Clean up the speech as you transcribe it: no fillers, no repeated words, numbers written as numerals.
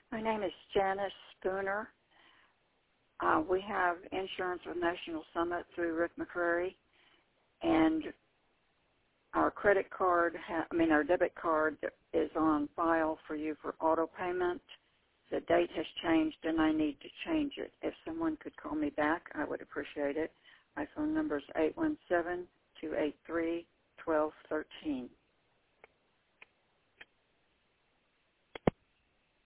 My name is Janice Spooner. We have insurance with National Summit through Rick McCrary, and our credit card, our debit card is on file for you for auto payment. The date has changed, and I need to change it. If someone could call me back, I would appreciate it. My phone number is 817-283-1213.